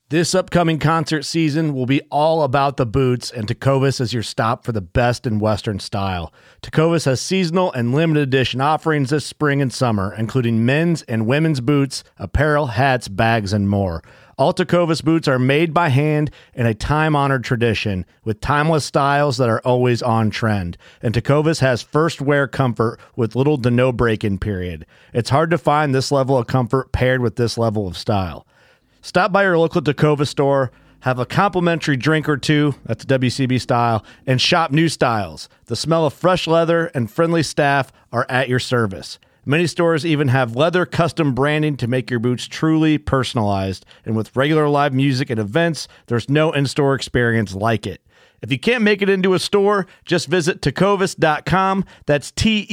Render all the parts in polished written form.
This upcoming concert season will be all about the boots, and Tecovas is your stop for the best in Western style. Tecovas has seasonal and limited edition offerings this spring and summer, including men's and women's boots, apparel, hats, bags, and more. All Tecovas boots are made by hand in a time-honored tradition with timeless styles that are always on trend. And Tecovas has first wear comfort with little to no break-in period. It's hard to find this level of comfort paired with this level of style. Stop by your local Tecovas store, have a complimentary drink or two, that's WCB style, and shop new styles. The smell of fresh leather and friendly staff are at your service. Many stores even have leather custom branding to make your boots truly personalized. And with regular live music and events, there's no in-store experience like it. If you can't make it into a store, just visit tecovas.com. That's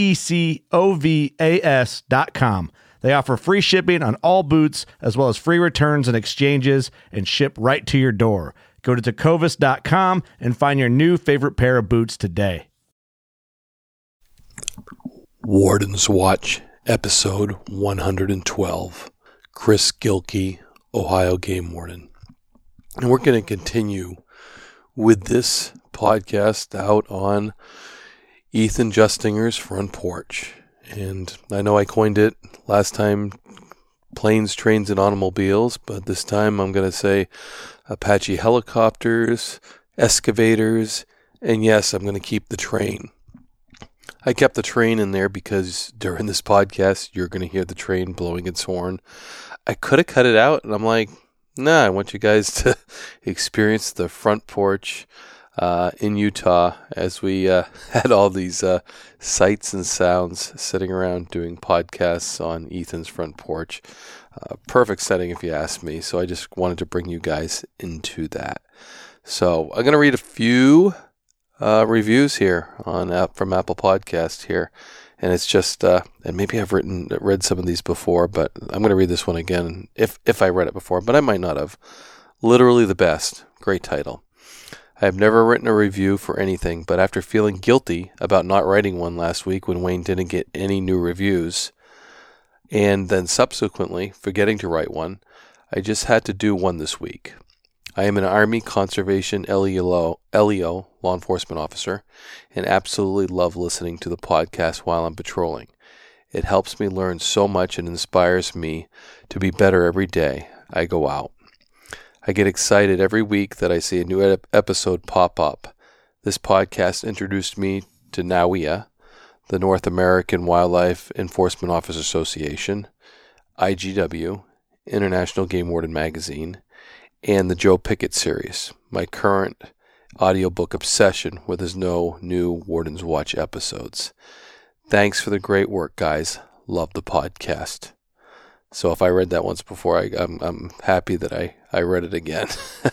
TECOVAS.com. They offer free shipping on all boots, as well as free returns and exchanges, and ship right to your door. Go to tecovas.com and find your new favorite pair of boots today. Warden's Watch, episode 112. Chris Gilkey, Ohio Game Warden. And we're going to continue with this podcast out on Ethan Justinger's front porch. And I know I coined it last time, planes, trains, and automobiles, but this time I'm going to say Apache helicopters, excavators, and yes, I'm going to keep the train. I kept the train in there because during this podcast, you're going to hear the train blowing its horn. I could have cut it out, and I'm like, nah, I want you guys to experience the front porch in Utah as we had all these sights and sounds sitting around doing podcasts on Ethan's front porch. Perfect setting if you ask me, so I just wanted to bring you guys into that. So I'm going to read a few reviews here on from Apple Podcasts here, and it's just and maybe I've read some of these before, but I'm going to read this one again if I read it before, but I might not have. Literally the best. Great title. I have never written a review for anything, but after feeling guilty about not writing one last week when Wayne didn't get any new reviews, and then subsequently forgetting to write one, I just had to do one this week. I am an Army Conservation LEO law enforcement officer and absolutely love listening to the podcast while I'm patrolling. It helps me learn so much and inspires me to be better every day I go out. I get excited every week that I see a new episode pop up. This podcast introduced me to NAWIA, the North American Wildlife Enforcement Officers Association, IGW, International Game Warden Magazine, and the Joe Pickett series, my current audiobook obsession where there's no new Warden's Watch episodes. Thanks for the great work, guys. Love the podcast. So if I read that once before, I'm happy that I read it again.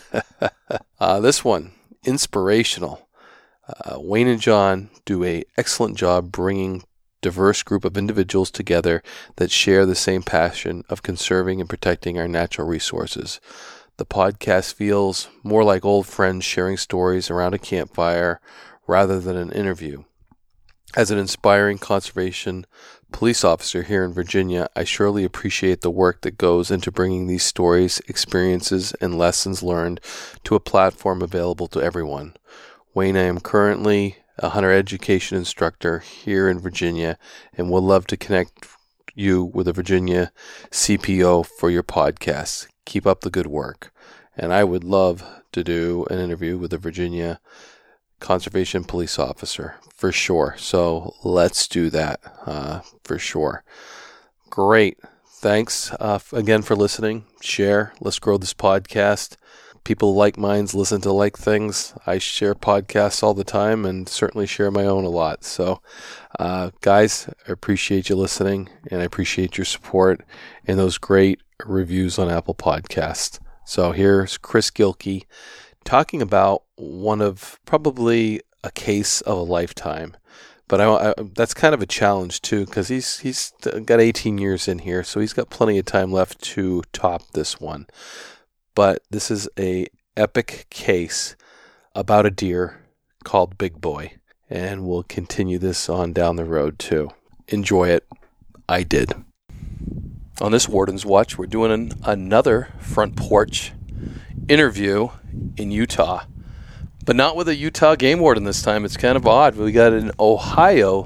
This one, inspirational. Wayne and John do an excellent job bringing diverse group of individuals together that share the same passion of conserving and protecting our natural resources. The podcast feels more like old friends sharing stories around a campfire rather than an interview. As an inspiring conservation police officer here in Virginia, I surely appreciate the work that goes into bringing these stories, experiences, and lessons learned to a platform available to everyone. Wayne, I am currently a hunter education instructor here in Virginia and would love to connect you with a Virginia CPO for your podcast. Keep up the good work. And I would love to do an interview with a Virginia conservation police officer for sure. So let's do that for sure. Great. Thanks again for listening. Share. Let's grow this podcast. People like minds listen to like things. I share podcasts all the time and certainly share my own a lot. So guys, I appreciate you listening and I appreciate your support and those great reviews on Apple Podcasts. So here's Chris Gilkey talking about one of probably a case of a lifetime. But I that's kind of a challenge too, because he's got 18 years in here, so he's got plenty of time left to top this one. But this is a epic case about a deer called Big Boy, and we'll continue this on down the road too. Enjoy it. I did. On this Warden's Watch, we're doing another front porch interview in Utah, but not with a Utah game warden this time. It's kind of odd. We got an Ohio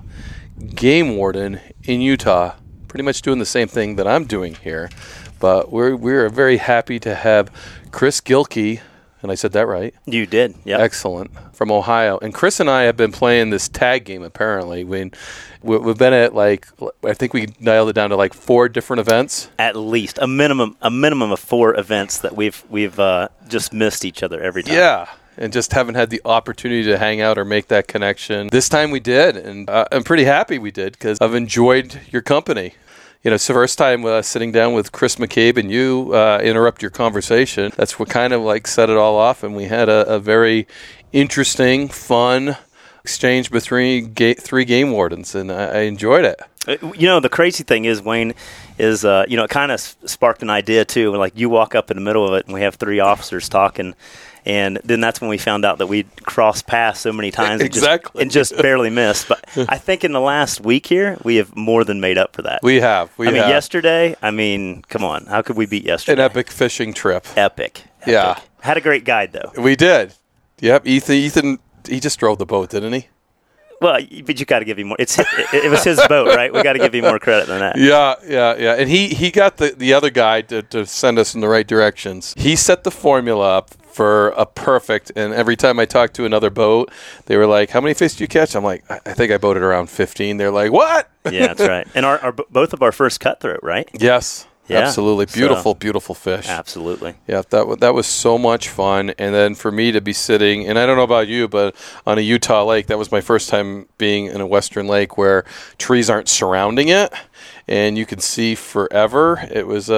game warden in Utah, pretty much doing the same thing that I'm doing here. But we're very happy to have Chris Gilkey, and I said that right? You did, yeah. Excellent. From Ohio. And Chris and I have been playing this tag game, apparently. We've been at, I think we nailed it down to 4 different events. At least a minimum of 4 events that we've just missed each other every time. Yeah. And just haven't had the opportunity to hang out or make that connection. This time we did, and I'm pretty happy we did because I've enjoyed your company. It's the first time sitting down with Chris McCabe and you interrupt your conversation. That's what kind of set it all off, and we had a very interesting, fun exchange between 3 game wardens, and I enjoyed it. The crazy thing is, Wayne, is it kind of sparked an idea too. You walk up in the middle of it, and we have 3 officers talking. And then that's when we found out that we'd crossed paths so many times and just barely missed. But I think in the last week here, we have more than made up for that. We have. Yesterday, come on. How could we beat yesterday? An epic fishing trip. Epic. Yeah. Had a great guide, though. We did. Yep. Ethan, he just drove the boat, didn't he? Well, but you got to give him more. It was his boat, right? We got to give him more credit than that. Yeah. And he got the other guy to send us in the right directions. He set the formula up for a perfect, and every time I talked to another boat, they were like, how many fish did you catch? I'm like, I think I boated around 15. They're like, what? Yeah, that's right. And our both of our first cutthroat, right? Yes. Yeah, absolutely. Beautiful fish. Absolutely. Yeah, that was so much fun. And then for me to be sitting, and I don't know about you, but on a Utah lake, that was my first time being in a Western lake where trees aren't surrounding it and you can see forever. It was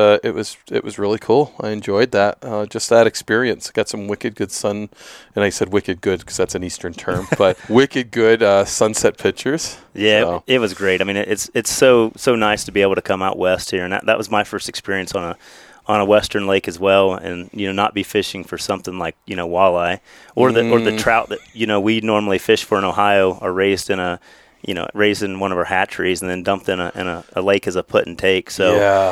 really cool. I enjoyed that. Just that experience. Got some wicked good sun, and I said wicked good because that's an Eastern term, but wicked good sunset pictures. Yeah, so. It was great. I mean, it's so nice to be able to come out west here, and that was my first experience on a Western lake as well, and not be fishing for something like walleye or the trout that we normally fish for in Ohio are raised in one of our hatcheries and then dumped in a lake as a put and take. So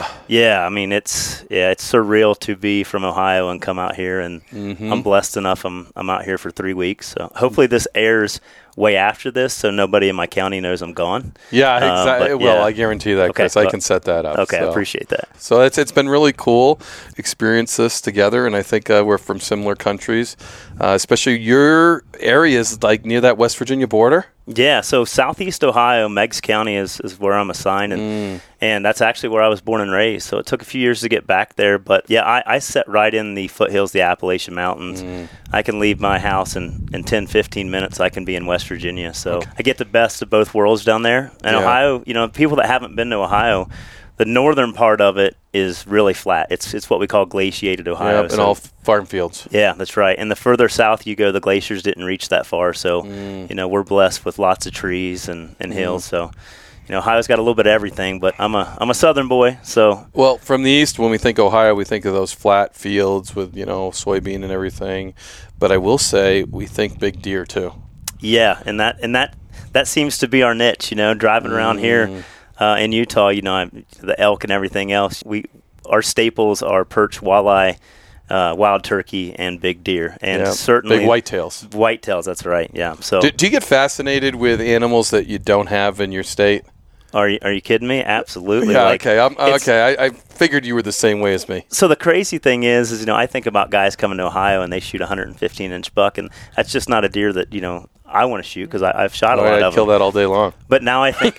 I mean it's surreal to be from Ohio and come out here, and I'm blessed enough. I'm out here for 3 weeks. So hopefully this airs way after this, so nobody in my county knows I'm gone. Yeah, exactly. Well, I guarantee that, Chris. Okay, I can set that up. Okay, so. I appreciate that. So it's been really cool experience this together, and I think we're from similar countries, especially your area is near that West Virginia border. Yeah, so southeast Ohio, Meigs County is where I'm assigned, and that's actually where I was born and raised. So it took a few years to get back there, but yeah, I set right in the foothills, the Appalachian Mountains. I can leave my house in 10, 15 minutes. I can be in West Virginia. So I get the best of both worlds down there. And Ohio, people that haven't been to Ohio, the northern part of it is really flat. It's what we call glaciated Ohio. Yep, and all farm fields. Yeah, that's right. And the further south you go, the glaciers didn't reach that far. So, we're blessed with lots of trees and hills. So, Ohio's got a little bit of everything, but I'm a southern boy. So, well, from the east, when we think Ohio, we think of those flat fields with soybean and everything. But I will say we think big deer too. Yeah, and that seems to be our niche. Driving around here. In Utah, the elk and everything else, our staples are perch, walleye, wild turkey, and big deer, and certainly big whitetails. Whitetails, that's right. Yeah. So, do you get fascinated with animals that you don't have in your state? Are you kidding me? Absolutely. Yeah. Okay. I figured you were the same way as me. So the crazy thing is I think about guys coming to Ohio and they shoot a 115-inch buck, and that's just not a deer that I want to shoot because I've shot a lot of them. I'd kill that all day long. But now I think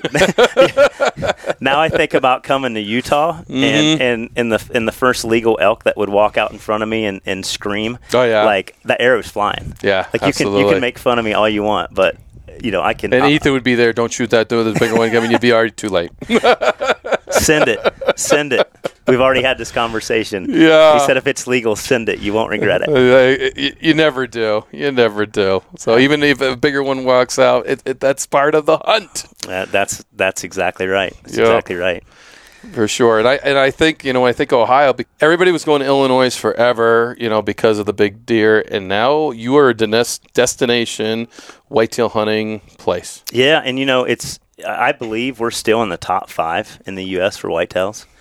about coming to Utah and in the first legal elk that would walk out in front of me and scream. Oh yeah, the arrow's flying. Yeah, absolutely. You can make fun of me all you want, but I can. And Ethan would be there. Don't shoot that door. There's a bigger one coming. You'd be already too late. Send it. We've already had this conversation. Yeah. He said if it's legal, send it. You won't regret it. You never do. You never do. So even if a bigger one walks out, that's part of the hunt. That's exactly right. That's exactly right. For sure. And I think, I think Ohio, everybody was going to Illinois forever, because of the big deer. And now you are a destination whitetail hunting place. Yeah. And, I believe we're still in the top 5 in the U.S. for whitetails.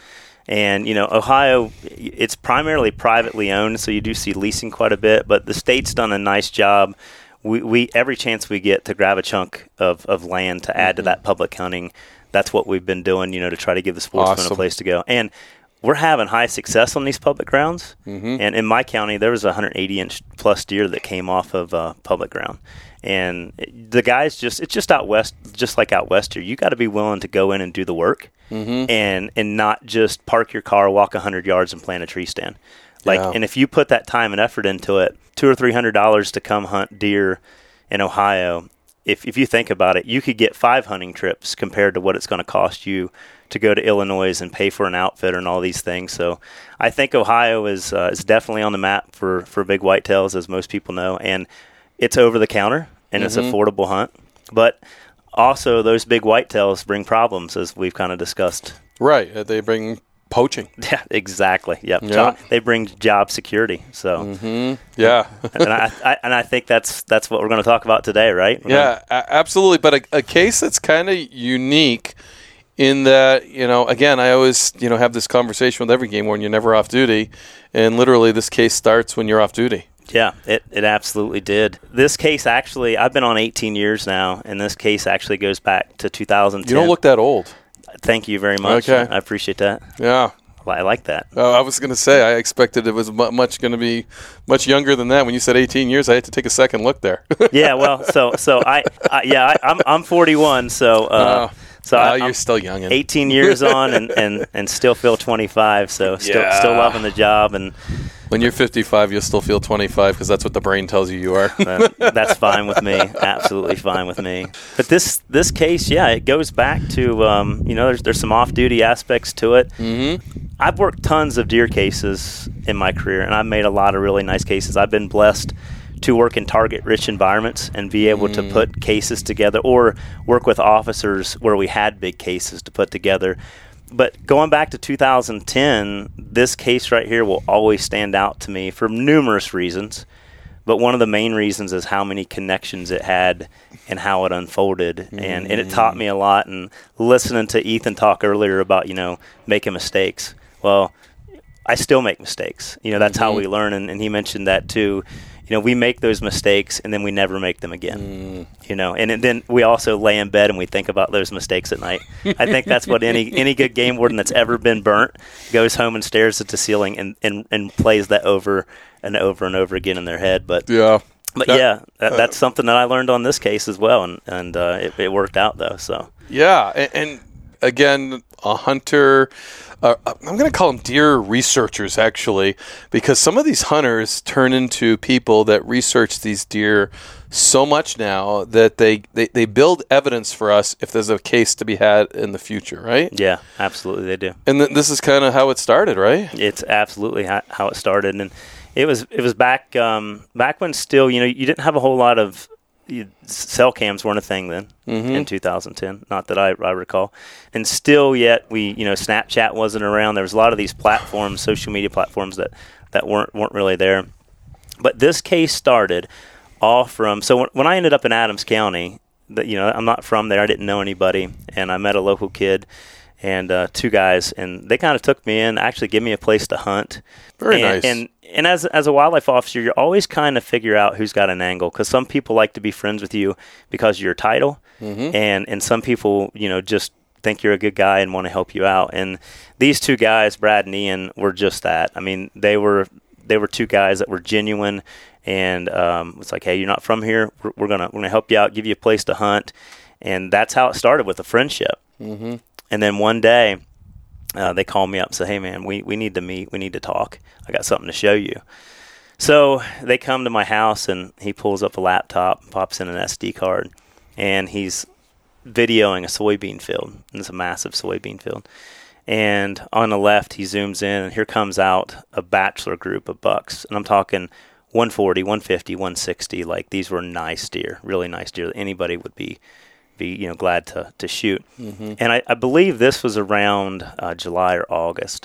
And, Ohio, it's primarily privately owned, so you do see leasing quite a bit, but the state's done a nice job. We every chance we get to grab a chunk of land to add to that public hunting, that's what we've been doing, to try to give the sportsmen a place to go. And we're having high success on these public grounds. And in my county, there was a 180-inch plus deer that came off of public ground. And the guys it's just out west, just like out west here. You got to be willing to go in and do the work and not just park your car, walk 100 yards and plant a tree stand. And if you put that time and effort into it, $200 or $300 to come hunt deer in Ohio, if you think about it, you could get 5 hunting trips compared to what it's going to cost you to go to Illinois and pay for an outfitter and all these things. So I think Ohio is definitely on the map for big whitetails, as most people know, and it's over the counter and it's affordable hunt. But also those big whitetails bring problems, as we've kind of discussed. Right. They bring poaching. Yeah, exactly. Yep. They bring job security. So yeah. and I think that's what we're going to talk about today, right? Absolutely. But a case that's kind of unique in that, again, I always, have this conversation with every game warden. You're never off duty, and literally this case starts when you're off duty. Yeah, it absolutely did. This case actually, I've been on 18 years now, and this case actually goes back to 2010. You don't look that old. Thank you very much. Okay. I appreciate that. Yeah. Well, I like that. I was going to say, I expected it was going to be much younger than that. When you said 18 years, I had to take a second look there. Yeah, well, I'm 41, so you're still young. 18 years on and still feel 25, so still loving the job. And when you're 55, you'll still feel 25 because that's what the brain tells you are. That's fine with me. Absolutely fine with me. But this case, it goes back to, there's some off-duty aspects to it. I've worked tons of deer cases in my career, and I've made a lot of really nice cases. I've been blessed to work in target-rich environments and be able to put cases together, or work with officers where we had big cases to put together. But going back to 2010, this case right here will always stand out to me for numerous reasons. But one of the main reasons is how many connections it had and how it unfolded. And it taught me a lot. And listening to Ethan talk earlier about, making mistakes. Well, I still make mistakes. That's how we learn. And he mentioned that too. We make those mistakes and then we never make them again, and then we also lay in bed and we think about those mistakes at night. I think that's what any good game warden that's ever been burnt goes home and stares at the ceiling and plays that over and over and over again in their head. But that's something that I learned on this case as well. And it worked out though. So, yeah. And again, a hunter, I'm going to call them deer researchers, actually, because some of these hunters turn into people that research these deer so much now that they build evidence for us if there's a case to be had in the future, right? Yeah, absolutely, they do. And this is kind of how it started, right? It's absolutely how it started, and it was back when still, you didn't have a whole lot of cell cams weren't a thing then in 2010, not that I recall. And still yet Snapchat wasn't around. There was a lot of these platforms, social media platforms that weren't really there. But this case started all from, so when I ended up in Adams County, I'm not from there. I didn't know anybody. And I met a local kid and 2 guys, and they kind of took me in, actually gave me a place to hunt. Very nice. And as a wildlife officer, you're always kind of figure out who's got an angle, because some people like to be friends with you because of your title, and some people, just think you're a good guy and want to help you out. And these 2 guys, Brad and Ian, were just that. I mean, they were 2 guys that were genuine, and it's like, hey, you're not from here. We're gonna help you out, give you a place to hunt, and that's how it started, with a friendship. And then one day, they called me up and said, hey, man, we need to meet. We need to talk. I got something to show you. So they come to my house, and he pulls up a laptop, pops in an SD card, and he's videoing a soybean field. And it's a massive soybean field. And on the left, he zooms in, and here comes out a bachelor group of bucks. And I'm talking 140, 150, 160. Like, these were nice deer, really nice deer that anybody would be glad to shoot. And I believe this was around July or August.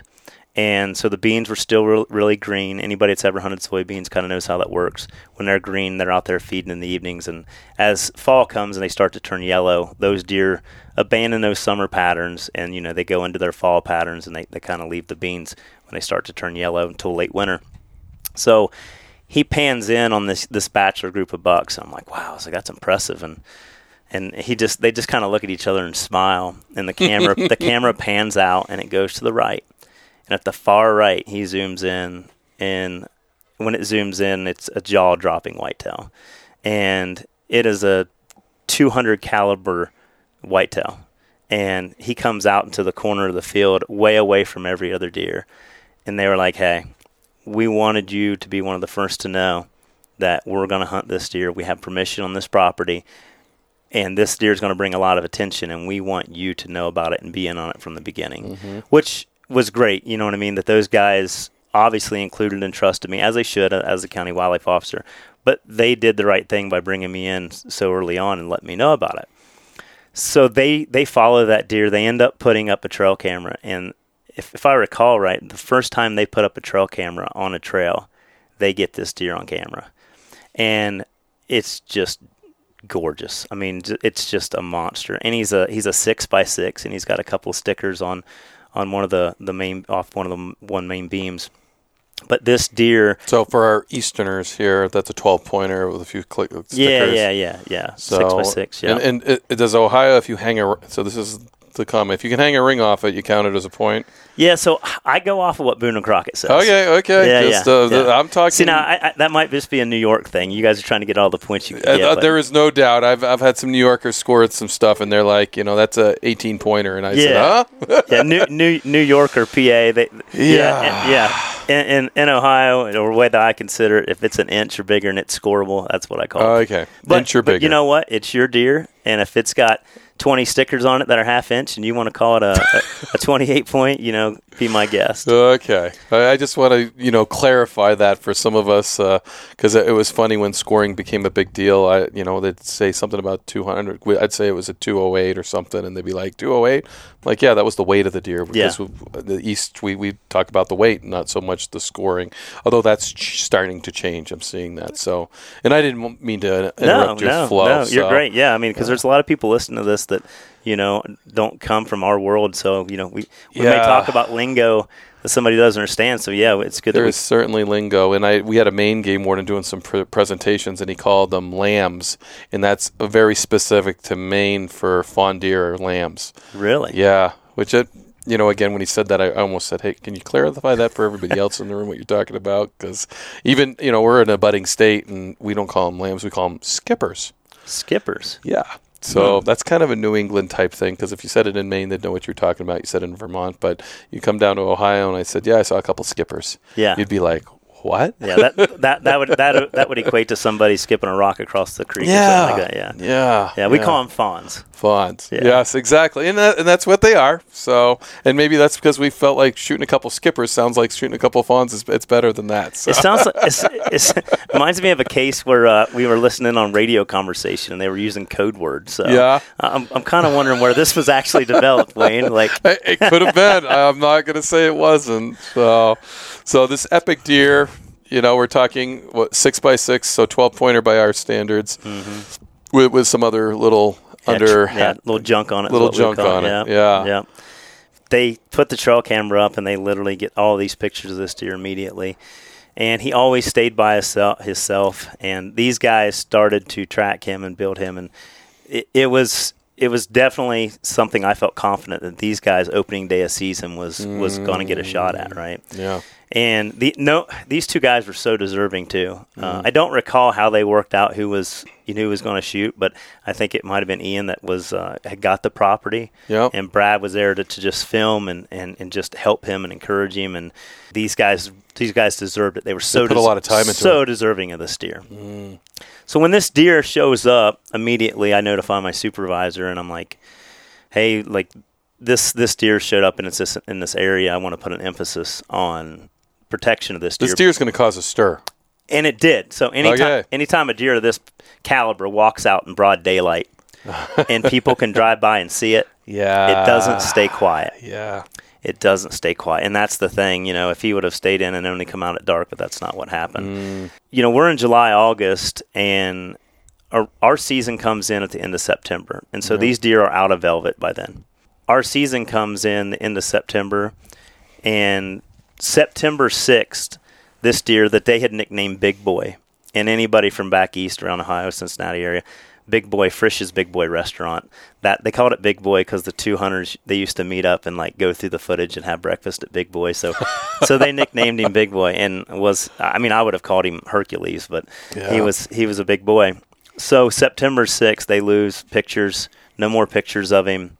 And so the beans were still really green. Anybody that's ever hunted soybeans kind of knows how that works. When they're green, they're out there feeding in the evenings. And as fall comes and they start to turn yellow, those deer abandon those summer patterns, and they go into their fall patterns, and they kind of leave the beans when they start to turn yellow until late winter. So he pans in on this bachelor group of bucks. I'm like, wow, that's impressive. And they just kind of look at each other and smile. And the camera pans out, and it goes to the right. And at the far right, he zooms in, and when it zooms in, it's a jaw-dropping whitetail. And it is a 200 caliber whitetail. And he comes out into the corner of the field, way away from every other deer. And they were like, hey, we wanted you to be one of the first to know that we're going to hunt this deer. We have permission on this property, and this deer is going to bring a lot of attention, and we want you to know about it and be in on it from the beginning, which was great. You know what I mean? That those guys obviously included and trusted me, as they should, as the county wildlife officer. But they did the right thing by bringing me in so early on and letting me know about it. So they follow that deer. They end up putting up a trail camera. And if I recall right, the first time they put up a trail camera on a trail, they get this deer on camera. And it's just gorgeous. I mean, it's just a monster. And he's a 6x6, and he's got a couple of stickers on one of the main, off one of the main beams. But this deer. So for our Easterners here, that's a 12-pointer with a few stickers. Yeah. So, 6x6. Yeah. And does Ohio, if you hang so this is the comment, if you can hang a ring off it, you count it as a point? Yeah. So I go off of what Boone and Crockett says. Okay. Yeah. I'm talking. See, now that might just be a New York thing. You guys are trying to get all the points you can get. There is no doubt. I've had some New Yorkers score some stuff, and they're like, that's a 18-pointer, and I said, huh? Yeah. New York or PA. In Ohio, or the way that I consider it, if it's an inch or bigger and it's scoreable, that's what I call it. Okay. Inch or bigger. But you know what? It's your deer, and if it's got 20 stickers on it that are half-inch, and you want to call it a 28-point, be my guest. Okay. I just want to, clarify that for some of us, because it was funny when scoring became a big deal. They'd say something about 200. I'd say it was a 208 or something, and they'd be like, 208? Like, yeah, that was the weight of the deer. Because the East, we talk about the weight, not so much the scoring. Although that's starting to change. I'm seeing that. So, and I didn't mean to interrupt your flow. No, you're great. Yeah, I mean, because there's a lot of people listening to this that, don't come from our world. So, we may talk about lingo that somebody doesn't understand. So, yeah, it's good. There is certainly lingo. And we had a Maine game warden doing some presentations, and he called them lambs. And that's very specific to Maine for fawn deer or lambs. Really? Yeah. Which, again, when he said that, I almost said, hey, can you clarify that for everybody else in the room, what you're talking about? Because even, we're in a budding state, and we don't call them lambs. We call them skippers. Skippers? Yeah. So that's kind of a New England type thing, because if you said it in Maine, they'd know what you're talking about. You said it in Vermont, but you come down to Ohio, and I said, yeah, I saw a couple skippers. Yeah. You'd be like, what? Yeah, that would equate to somebody skipping a rock across the creek or something like that. Yeah. We call them fawns. Fawns. Yeah. Yes, exactly. And that's what they are. So, and maybe that's because we felt like shooting a couple skippers sounds like shooting a couple fawns it's better than that. So. It sounds like it reminds me of a case where we were listening on radio conversation and they were using code words. So yeah. I'm kind of wondering where this was actually developed, Wayne. Like it could have been. I'm not going to say it wasn't. So this epic deer, we're talking 6x6, so 12-pointer by our standards, with some other little little junk on it. Little junk on it. Yeah. They put the trail camera up, and they literally get all these pictures of this deer immediately. And he always stayed by himself. And these guys started to track him and build him, and it was definitely something I felt confident that these guys opening day of season was going to get a shot at, right? Yeah. And these two guys were so deserving too. I don't recall how they worked out who was going to shoot, but I think it might have been Ian that had got the property. Yep. And Brad was there to just film and just help him and encourage him. And these guys deserved it. They were put a lot of time into so deserving of this deer. So when this deer shows up, immediately I notify my supervisor, and I'm like, hey, like this deer showed up in this area. I want to put an emphasis on protection of this deer. This deer is going to cause a stir. And it did. So anytime a deer of this caliber walks out in broad daylight and people can drive by and see it, it doesn't stay quiet. Yeah. it doesn't stay quiet. And that's the thing, if he would have stayed in and only come out at dark, but that's not what happened. We're in July, August, and our season comes in at the end of September. And so these deer are out of velvet by then. Our season comes in the end of September, and September 6th, this deer that they had nicknamed Big Boy, and anybody from back east around Ohio, Cincinnati area, Big Boy, Frisch's Big Boy restaurant, that they called it Big Boy because the two hunters, they used to meet up and like go through the footage and have breakfast at Big Boy. So they nicknamed him Big Boy, and I would have called him Hercules, but he was a big boy. So September 6th, they lose pictures, no more pictures of him.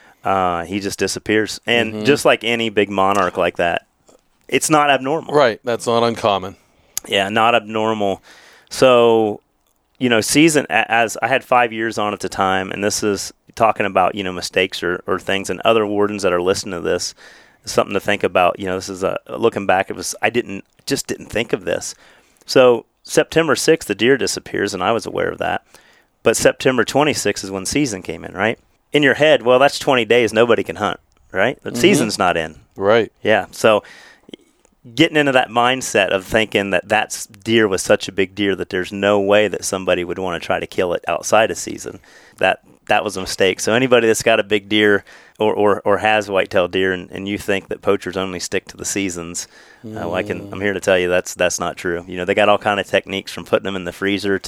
He just disappears. And just like any big monarch like that, it's not abnormal. Right. That's not uncommon. Yeah, not abnormal. So, season, as I had 5 years on at the time, and this is talking about, mistakes or things, and other wardens that are listening to this, something to think about. This is looking back, I just didn't think of this. So September 6th, the deer disappears, and I was aware of that. But September 26th is when season came in, right? In your head, well, that's 20 days. Nobody can hunt, right? The season's not in. Right. Yeah. So getting into that mindset of thinking that deer was such a big deer that there's no way that somebody would want to try to kill it outside of season, that was a mistake. So anybody that's got a big deer or has white-tailed deer and you think that poachers only stick to the seasons, I'm here to tell you that's not true. They got all kind of techniques from putting them in the freezer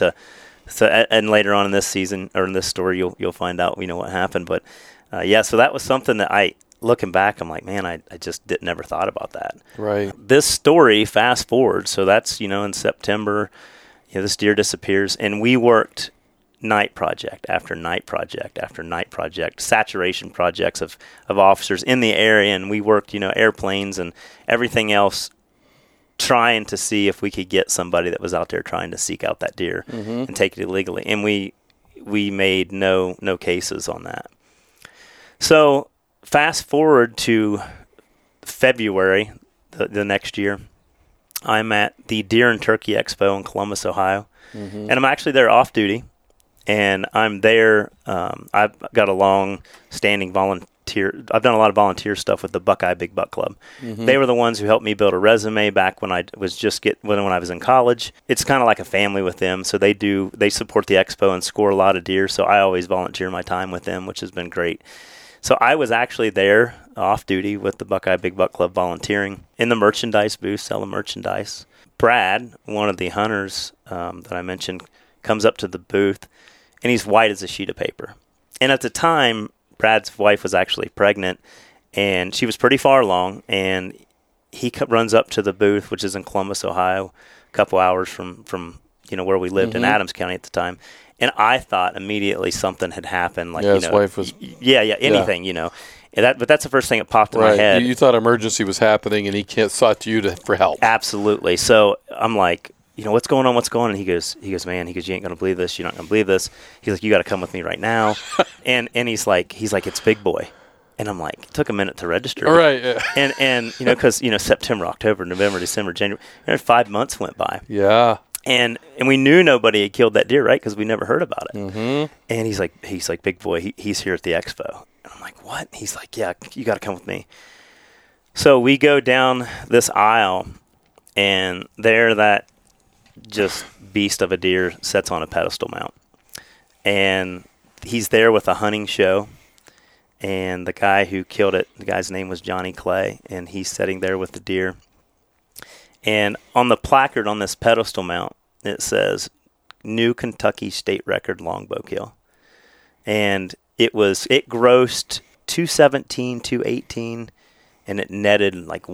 and later on in this season or in this story you'll find out what happened. But so that was something that looking back, I'm like, man, I just never thought about that. Right. This story, fast forward, so that's, in September, this deer disappears, and we worked night project after night project after night project, saturation projects of officers in the area, and we worked, airplanes and everything else, trying to see if we could get somebody that was out there trying to seek out that deer and take it illegally. And we made no cases on that. So fast forward to February the next year, I'm at the Deer and Turkey Expo in Columbus, Ohio, and I'm actually there off duty, and I'm there. I've got a long-standing volunteer. I've done a lot of volunteer stuff with the Buckeye Big Buck Club. They were the ones who helped me build a resume back when I was when I was in college. It's kind of like a family with them, so they support the expo and score a lot of deer. So I always volunteer my time with them, which has been great. So I was actually there off duty with the Buckeye Big Buck Club volunteering in the merchandise booth, selling merchandise. Brad, one of the hunters that I mentioned, comes up to the booth, and he's white as a sheet of paper. And at the time, Brad's wife was actually pregnant, and she was pretty far along, and he runs up to the booth, which is in Columbus, Ohio, a couple hours from where we lived in Adams County at the time. And I thought immediately something had happened. Like, his wife was... anything, But that's the first thing that popped in my head. You thought emergency was happening, and he sought to you for help. Absolutely. So I'm like, what's going on? What's going on? And he goes, man, you ain't going to believe this. You're not going to believe this. He's like, you got to come with me right now. and he's like, it's Big Boy. And I'm like, it took a minute to register. All right. Yeah. And because, September, October, November, December, January, 5 months went by. Yeah. And we knew nobody had killed that deer, right? Because we never heard about it. And he's like, Big Boy, he's here at the expo. And I'm like, what? He's like, yeah, you got to come with me. So we go down this aisle, and there that just beast of a deer sits on a pedestal mount. And he's there with a hunting show. And the guy who killed it, the guy's name was Johnny Clay, and he's sitting there with the deer. And on the placard on this pedestal mount, it says, New Kentucky State Record Longbow Kill. And it grossed $217, $218, and it netted like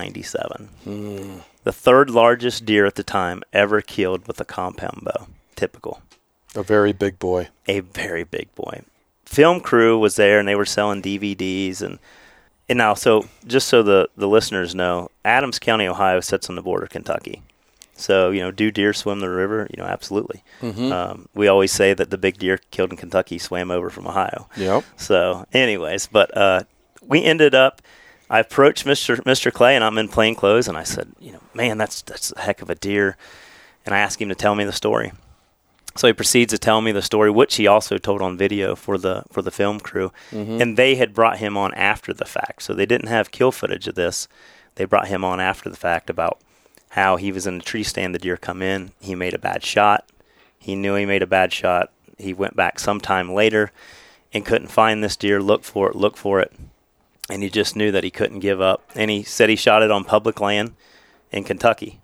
$197. The third largest deer at the time ever killed with a compound bow. Typical. A very big boy. A very big boy. Film crew was there, and they were selling DVDs. And now, so just so the listeners know, Adams County, Ohio sits on the border of Kentucky. So, do deer swim the river? Absolutely. We always say that the big deer killed in Kentucky swam over from Ohio. Yep. So, anyways, but we ended up, I approached Mr. Clay, and I'm in plain clothes, and I said, man, that's a heck of a deer. And I asked him to tell me the story. So he proceeds to tell me the story, which he also told on video for the film crew. And they had brought him on after the fact. So they didn't have kill footage of this. They brought him on after the fact about how he was in a tree stand, the deer come in, he made a bad shot. He knew he made a bad shot. He went back sometime later and couldn't find this deer, look for it. And he just knew that he couldn't give up. And he said he shot it on public land in Kentucky.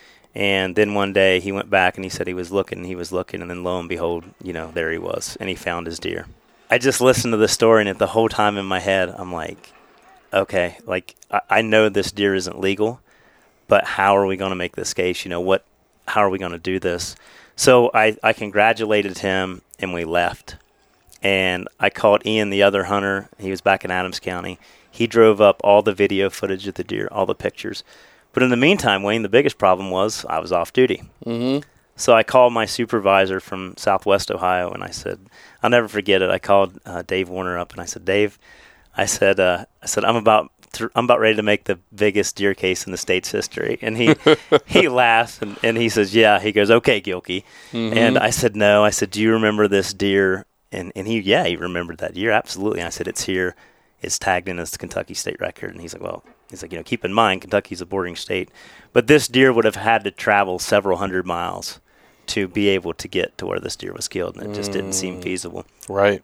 And then one day he went back and he said he was looking, and then lo and behold, there he was, and he found his deer. I just listened to the story, and the whole time in my head, I'm like, okay, I know this deer isn't legal, but how are we going to make this case? How are we going to do this? So I congratulated him, and we left. And I called Ian, the other hunter. He was back in Adams County. He drove up all the video footage of the deer, all the pictures. But in the meantime, Wayne, the biggest problem was I was off duty. So I called my supervisor from Southwest Ohio, and I said, I'll never forget it. I called Dave Warner up, and I said, Dave, I'm about ready to make the biggest deer case in the state's history. And he laughs, and he says, yeah. He goes, okay, Gilkey. And I said, no. I said, do you remember this deer? And he remembered that deer, absolutely. And I said, it's here. It's tagged in as the Kentucky state record. And he's like, keep in mind, Kentucky's a bordering state. But this deer would have had to travel several hundred miles to be able to get to where this deer was killed, and it just didn't seem feasible. Right.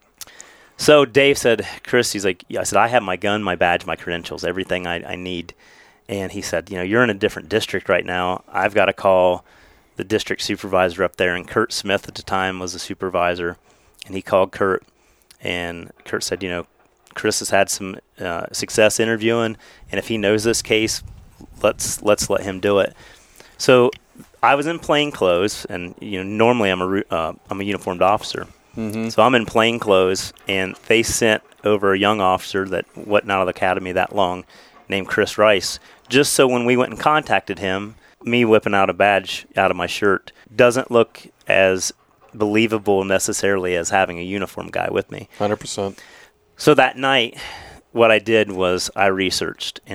So Dave said, Chris, he's like, I said, I have my gun, my badge, my credentials, everything I need. And he said, you're in a different district right now. I've got to call the district supervisor up there. And Kurt Smith at the time was the supervisor. And he called Kurt, and Kurt said, Chris has had some success interviewing, and if he knows this case, let's let him do it. So I was in plain clothes, and normally I'm a uniformed officer, so I'm in plain clothes, and they sent over a young officer that wasn't out of the academy that long, named Chris Rice, just so when we went and contacted him, me whipping out a badge out of my shirt doesn't look as believable necessarily as having a uniform guy with me. 100%. So that night, what I did was I researched, and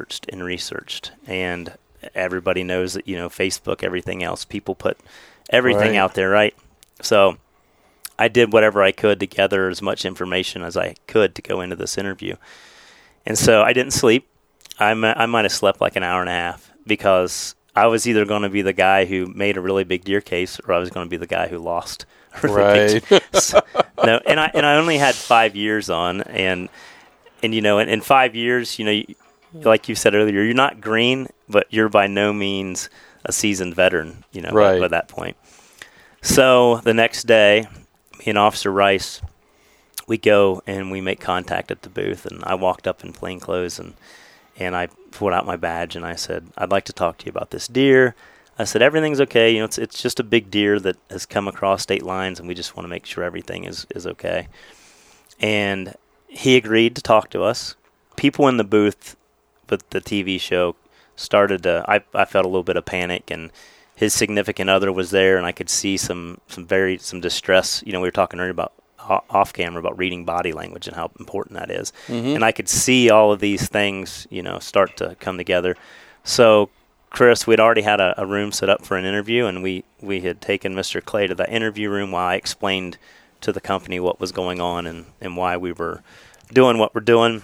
everybody knows that, Facebook, everything else, people put everything out there, right? So I did whatever I could to gather as much information as I could to go into this interview. And so I didn't sleep. I might have slept like an hour and a half, because I was either going to be the guy who made a really big deer case, or I was going to be the guy who lost a really big case. No, and I only had 5 years on, and in 5 years, like you said earlier, you're not green, but you're by no means a seasoned veteran, by that point. So the next day, me and Officer Rice, we go and we make contact at the booth, and I walked up in plain clothes, and I pulled out my badge, and I said, I'd like to talk to you about this deer. I said, everything's okay. It's just a big deer that has come across state lines, and we just want to make sure everything is okay. And he agreed to talk to us. People in the booth with the TV show started to, I felt a little bit of panic, and his significant other was there, and I could see some distress. We were talking earlier about off camera about reading body language and how important that is. And I could see all of these things, start to come together. So Chris, we'd already had a room set up for an interview, and we had taken Mr. Clay to the interview room while I explained to the company what was going on and why we were doing what we're doing.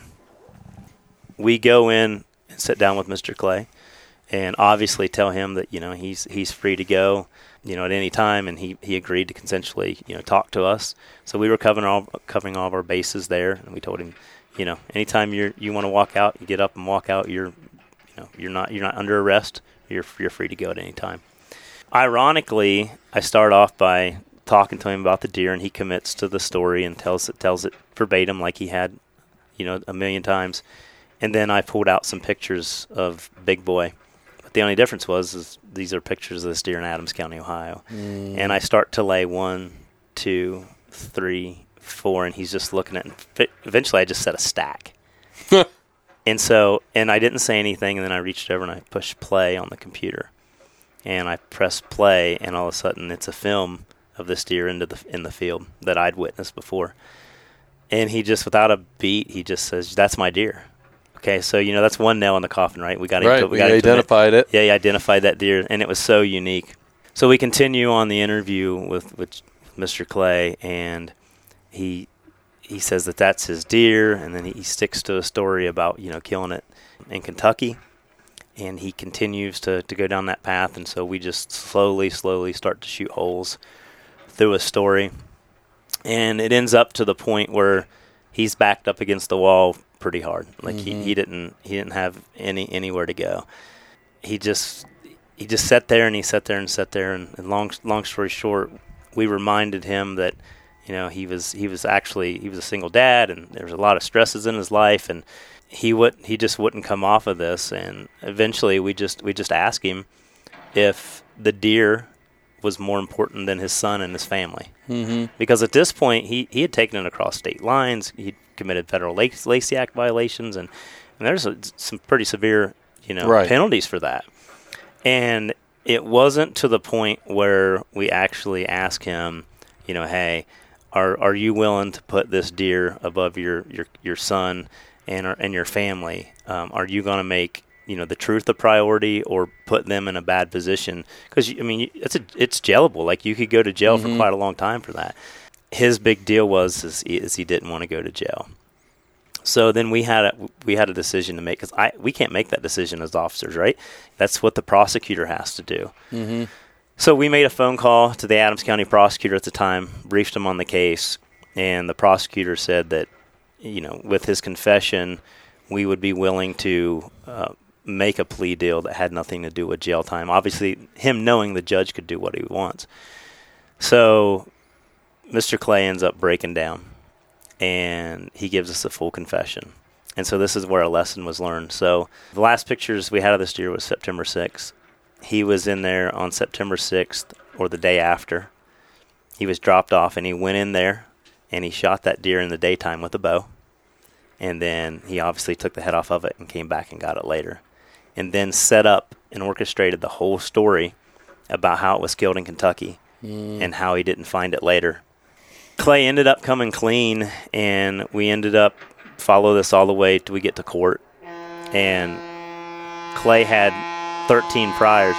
We go in and sit down with Mr. Clay, and obviously tell him that he's free to go at any time, and he agreed to consensually talk to us. So we were covering all of our bases there, and we told him anytime you want to walk out, you get up and walk out. You're not under arrest. You're free to go at any time. Ironically, I start off by talking to him about the deer, and he commits to the story and tells it verbatim like he had a million times. And then I pulled out some pictures of Big Boy. But the only difference is these are pictures of this deer in Adams County, Ohio. And I start to lay 1, 2, 3, 4, and he's just looking at it. Eventually I just set a stack. And I didn't say anything, and then I reached over and I pushed play on the computer. And I pressed play, and all of a sudden it's a film of this deer in the field that I'd witnessed before. And he just, without a beat, he just says, "That's my deer." Okay, so that's one nail in the coffin, right? We identified it. Yeah, he identified that deer, and it was so unique. So we continue on the interview with Mr. Clay, and he says that that's his deer, and then he sticks to a story about, killing it in Kentucky, and he continues to go down that path, and so we just slowly start to shoot holes through a story, and it ends up to the point where he's backed up against the wall pretty hard. Like he didn't have anywhere to go. He just sat there and and long story short, we reminded him that he was a single dad, and there was a lot of stresses in his life, and he just wouldn't come off of this. And eventually we just asked him if the deer was more important than his son and his family, because at this point he had taken it across state lines. He committed federal Lacey Act violations, and there's some pretty severe penalties for that. And it wasn't to the point where we actually asked him, hey, are you willing to put this deer above your son and your family? Are you going to make the truth a priority, or put them in a bad position? Because it's jailable. Like, you could go to jail for quite a long time for that. His big deal is he didn't want to go to jail. So then we had a decision to make, because we can't make that decision as officers, right? That's what the prosecutor has to do. So we made a phone call to the Adams County prosecutor at the time, briefed him on the case, and the prosecutor said that, with his confession, we would be willing to make a plea deal that had nothing to do with jail time. Obviously, him knowing the judge could do what he wants. So Mr. Clay ends up breaking down, and he gives us a full confession. And so this is where a lesson was learned. So the last pictures we had of this deer was September 6th. He was in there on September 6th, or the day after. He was dropped off, and he went in there, and he shot that deer in the daytime with a bow. And then he obviously took the head off of it and came back and got it later. And then set up and orchestrated the whole story about how it was killed in Kentucky and how he didn't find it later. Clay ended up coming clean, and we ended up follow this all the way till we get to court. And Clay had 13 priors.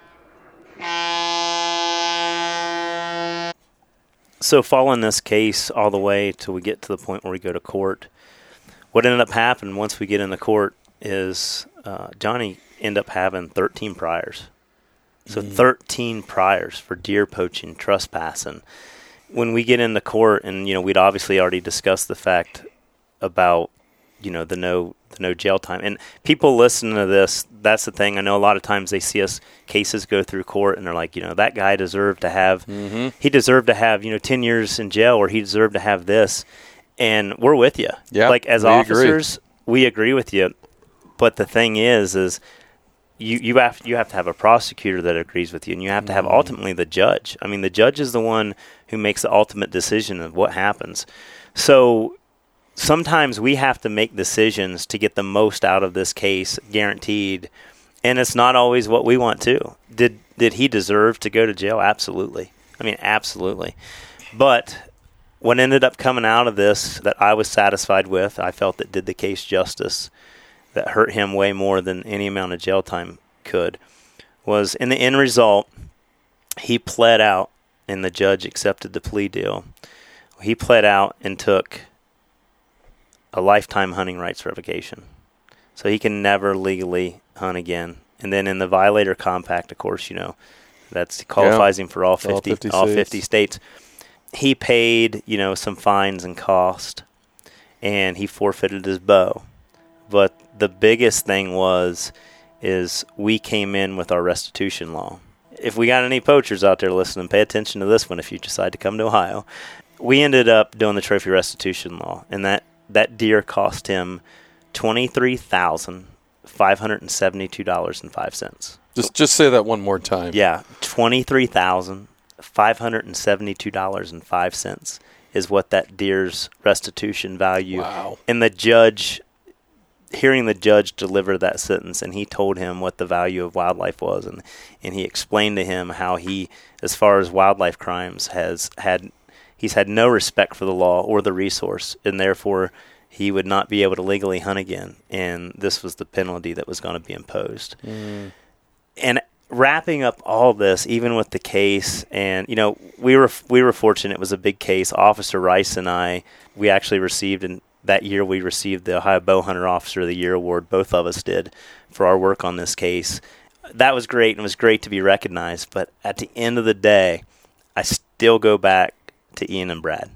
So following this case all the way till we get to the point where we go to court, what ended up happening once we get into court is Johnny ended up having 13 priors. So 13 priors for deer poaching, trespassing. When we get into court, and we'd obviously already discussed the fact about the no jail time. And people listening to this, that's the thing. I know a lot of times they see us cases go through court, and they're like, that guy deserved to have he deserved to have 10 years in jail, or he deserved to have this. And we're with you. Yeah, like, as officers, we agree with you. But the thing is you have to have a prosecutor that agrees with you, and you have to have ultimately the judge. I mean, the judge is the one who makes the ultimate decision of what happens. So sometimes we have to make decisions to get the most out of this case, guaranteed, and it's not always what we want to. Did he deserve to go to jail? Absolutely. I mean, absolutely. But what ended up coming out of this that I was satisfied with, I felt that did the case justice, that hurt him way more than any amount of jail time could, was in the end result, he pled out, and the judge accepted the plea deal. He pled out and took a lifetime hunting rights revocation. So he can never legally hunt again. And then in the violator compact, of course, that qualifies him for all 50 states. He paid, some fines and cost, and he forfeited his bow. But the biggest thing is we came in with our restitution law. If we got any poachers out there listening, pay attention to this one if you decide to come to Ohio. We ended up doing the trophy restitution law, and that deer cost him $23,572.05. Just say that one more time. Yeah, $23,572.05 is what that deer's restitution value. Wow. And hearing the judge deliver that sentence, and he told him what the value of wildlife was, and he explained to him how he, as far as wildlife crimes, he's had no respect for the law or the resource, and therefore he would not be able to legally hunt again, and this was the penalty that was going to be imposed. And wrapping up all this, even with the case, and we were fortunate. It was a big case. Officer Rice and I, we actually received, and that year we received the Ohio Bowhunter Officer of the Year award. Both of us did for our work on this case. That was great, and it was great to be recognized. But at the end of the day, I still go back to Ian and Brad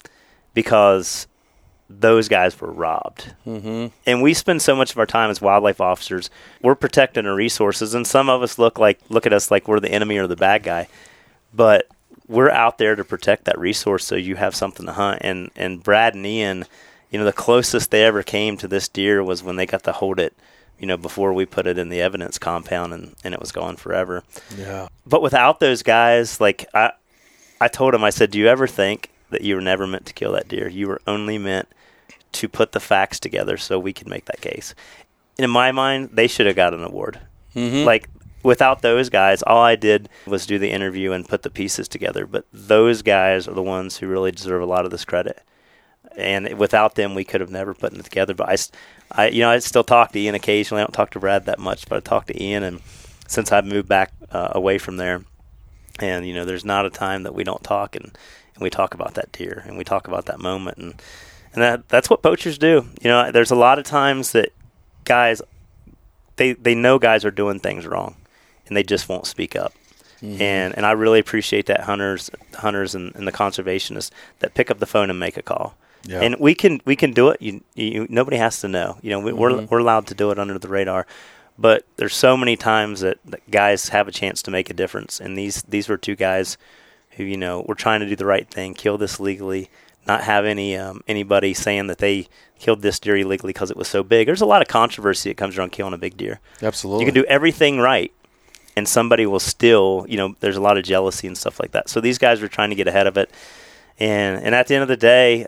because those guys were robbed. Mm-hmm. And we spend so much of our time as wildlife officers, we're protecting our resources, and some of us look at us like we're the enemy or the bad guy. But we're out there to protect that resource so you have something to hunt. And Brad and Ian, the closest they ever came to this deer was when they got to hold it, before we put it in the evidence compound, and it was gone forever. Yeah. But without those guys, like I told him, I said, do you ever think that you were never meant to kill that deer? You were only meant to put the facts together so we could make that case. And in my mind, they should have got an award. Mm-hmm. Like, without those guys, all I did was do the interview and put the pieces together. But those guys are the ones who really deserve a lot of this credit. And without them, we could have never put it together. But I still talk to Ian occasionally. I don't talk to Brad that much, but I talk to Ian. And since I've moved back away from there, and there's not a time that we don't talk, and we talk about that deer, and we talk about that moment, and that's what poachers do. There's a lot of times that guys, they know guys are doing things wrong, and they just won't speak up. Mm-hmm. And I really appreciate that hunters and the conservationists that pick up the phone and make a call. Yeah. And we can do it. Nobody has to know. We're allowed to do it under the radar. But there's so many times that guys have a chance to make a difference. And these were two guys who were trying to do the right thing, kill this legally, not have anybody saying that they killed this deer illegally because it was so big. There's a lot of controversy that comes around killing a big deer. Absolutely. You can do everything right, and somebody will still, there's a lot of jealousy and stuff like that. So these guys were trying to get ahead of it. And at the end of the day,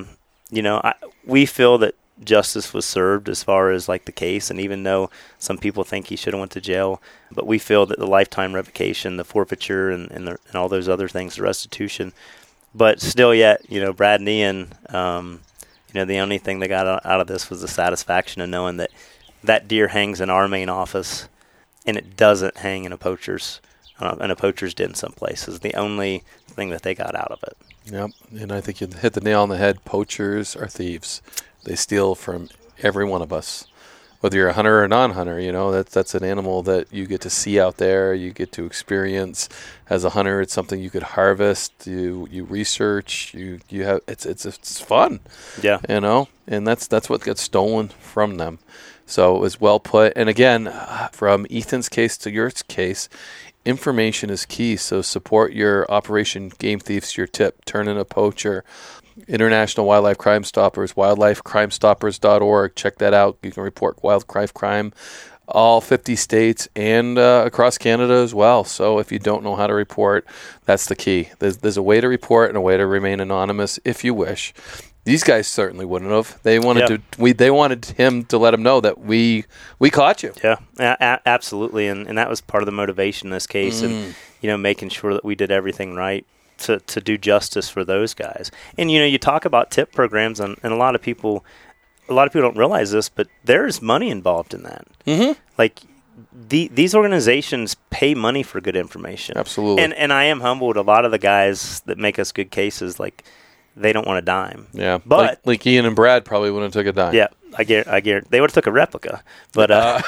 we feel that justice was served as far as like the case. And even though some people think he should have went to jail, but we feel that the lifetime revocation, the forfeiture, and all those other things, the restitution, but still yet, Brad and Ian, the only thing they got out of this was the satisfaction of knowing that deer hangs in our main office, and it doesn't hang in a poacher's den someplace. Is the only thing that they got out of it. Yep, and I think you hit the nail on the head. Poachers are thieves. They steal from every one of us. Whether you're a hunter or a non-hunter, that's an animal that you get to see out there, you get to experience. As a hunter, it's something you could harvest, you research, you have it's fun. Yeah. And that's what gets stolen from them. So it was well put. And again, from Ethan's case to your case, information is key. So support your Operation Game Thieves, your tip, turn in a poacher. International Wildlife Crime Stoppers, wildlifecrimestoppers.org. Check that out. You can report wildlife crime all 50 states and across Canada as well. So if you don't know how to report, that's the key. There's a way to report and a way to remain anonymous if you wish. These guys certainly wouldn't have. They wanted they wanted him to let him know that we caught you. Yeah, absolutely. And that was part of the motivation in this case, and making sure that we did everything right to do justice for those guys. And you talk about tip programs, and a lot of people don't realize this, but there's money involved in that. Mm-hmm. Like these organizations pay money for good information. Absolutely. And I am humbled. A lot of the guys that make us good cases, like, they don't want a dime. Yeah, but like Ian and Brad probably wouldn't have took a dime. Yeah, I guarantee they would have took a replica. But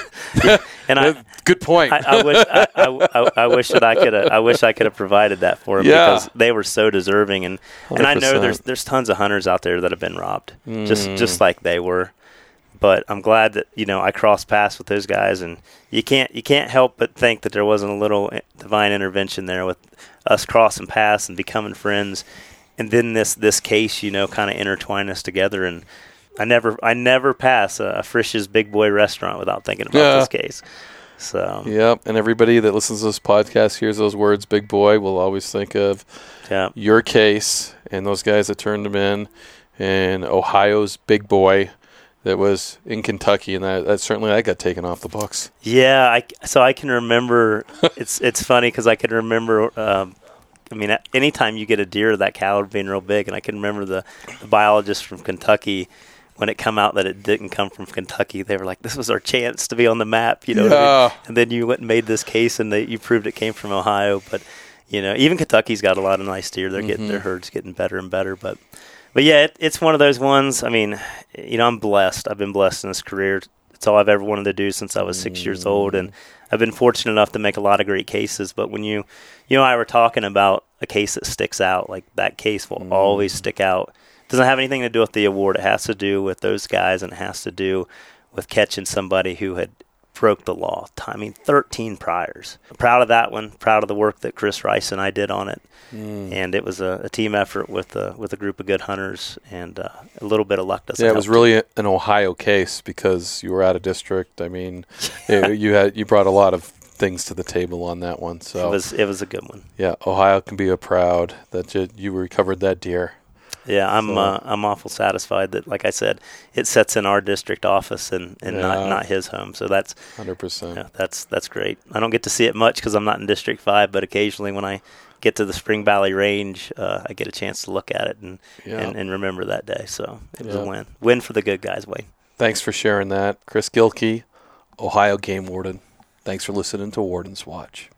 and good point. I wish that I could have provided that for them because they were so deserving, and I know there's tons of hunters out there that have been robbed, just like they were. But I'm glad that I crossed paths with those guys, and you can't help but think that there wasn't a little divine intervention there with us crossing paths and becoming friends. And then this case, kind of intertwined us together. And I never pass a Frisch's Big Boy restaurant without thinking about this case. So yep, and everybody that listens to this podcast hears those words, Big Boy, will always think of your case and those guys that turned him in, and Ohio's Big Boy that was in Kentucky, and that certainly that got taken off the books. Yeah, so I can remember. It's funny because I can remember. Anytime you get a deer of that caliber being real big, and I can remember the biologist from Kentucky when it come out that it didn't come from Kentucky, they were like, this was our chance to be on the map, you know. What I mean? And then you went and made this case, and you proved it came from Ohio. But, you know, even Kentucky's got a lot of nice deer. They're getting their herds getting better and better. But yeah, it's one of those ones. I mean, you know, I'm blessed. I've been blessed in this career. It's all I've ever wanted to do since I was 6 years old, and I've been fortunate enough to make a lot of great cases. But when you and I were talking about a case that sticks out, like that case will always stick out. It doesn't have anything to do with the award. It has to do with those guys, and it has to do with catching somebody who had broke the law. I mean, 13 priors. I'm proud of that one. Proud of the work that Chris Rice and I did on it. And it was a team effort with a group of good hunters, and a little bit of luck doesn't help. Yeah, it was really an Ohio case because you were out of district. I mean, you brought a lot of things to the table on that one. So it was a good one. Yeah, Ohio can be proud that you recovered that deer. Yeah, I'm awful satisfied that, like I said, it sets in our district office and not his home. So that's 100%. Yeah, that's great. I don't get to see it much because I'm not in District 5, but occasionally when I get to the Spring Valley Range, I get a chance to look at it and remember that day. So it was a win for the good guys, Wayne. Thanks for sharing that, Chris Gilkey, Ohio Game Warden. Thanks for listening to Warden's Watch.